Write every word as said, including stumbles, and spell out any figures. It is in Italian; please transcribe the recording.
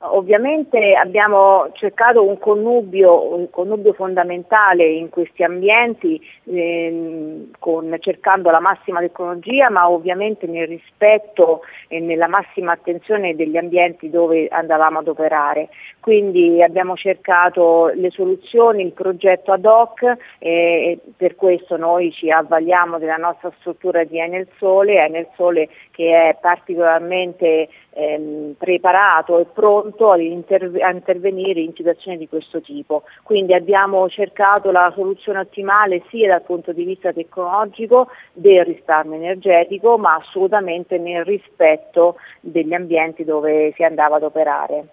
Ovviamente abbiamo cercato un connubio, un connubio fondamentale in questi ambienti, ehm, con, cercando la massima tecnologia, ma ovviamente nel rispetto e nella massima attenzione degli ambienti dove andavamo ad operare. Quindi abbiamo cercato le soluzioni, il progetto ad hoc e per questo noi ci avvaliamo della nostra struttura di Enel Sole, Enel Sole che è particolarmente ehm, preparato e pronto ad interv- a intervenire in situazioni di questo tipo. Quindi abbiamo cercato la soluzione ottimale sia dal punto di vista tecnologico del risparmio energetico, ma assolutamente nel rispetto degli ambienti dove si andava ad operare.